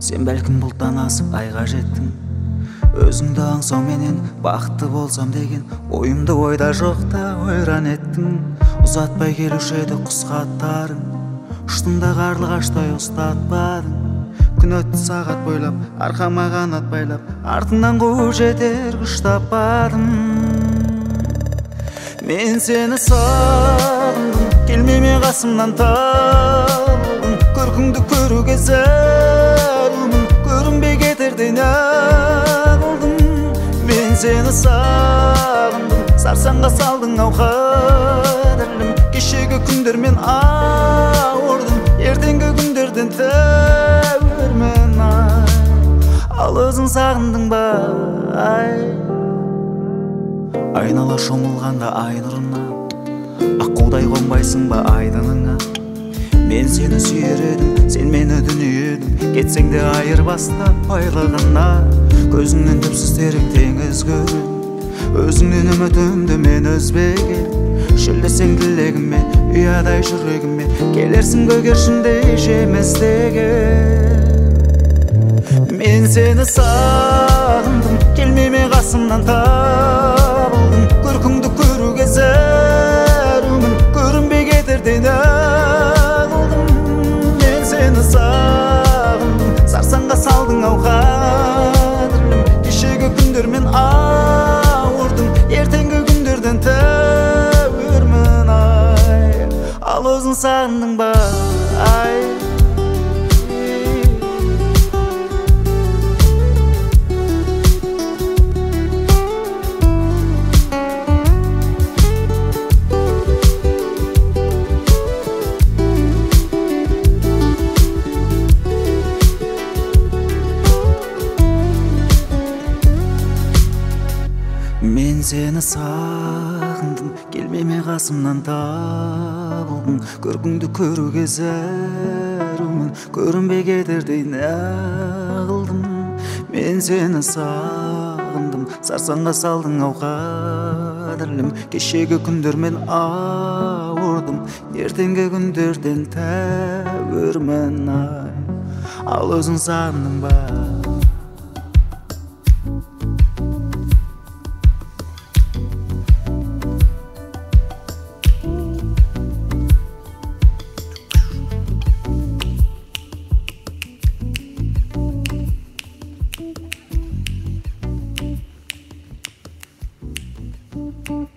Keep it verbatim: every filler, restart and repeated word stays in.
Сен бәлкім бұлттан асып айға жеттің. Өзіңді аңсау менен бақытты болсам деген ойымды ойда жоқта ойран еттің. Ұзатпай келуші еді құс хаттарың, ұштың да қарлығаштай ұстатпадың. Күн өтті сағат бойлап, арқама қанат байлап, артыңнан қуып жетер күш таппадым. Мен сені сағындым, келмеме қасымнан табылдым. Көркіңді көруге зәрумін, көрінбей кетердей неғылдым. Мен сені сағындым, сарсаңға салдың ау қадірлім. Кешегі күндермен ауырдым, ертеңгі күндерден тәуірмін ай. Ал өзің сағындың ба ай? Айнала шомылғанда ай нұрына, аққудай қонбайсың ба айдыныңа? Мен сені сүйер едім, сен мені дүние едің, кетсең де айырбастап байлығына. Көзіңнен түпсіз терек теңіз көрем, өзіңнен үмітімді мен үзбеген. Шөлдесең тілегіме, ұядай жүрегіме, келерсің көгершіндей жеміздеген. Мен сені сағындым, келмеме қасымнан табылдым. Көркіңді көруге зәрумін, көрінбей кетердей неғылдым. Мен сені сағындым, сарсаңға салдың ау қадірлім. Кешегі күндермен ауырдым, ертеңгі күндерден тәуірмін ай. Ал өзің сағындың ба ай? Мен сені сағындым, келмеме қасымнан табылдым. Көркіңді көруге зәрумін, көрінбей кетердей неғылдым. Мен сені сағындым, сарсаңға салдың ау қадірлім. Кешегі күндермен ауырдым, ертеңгі күндерден тәуірмін ай. Ал өзің сағындың ба? Thank you.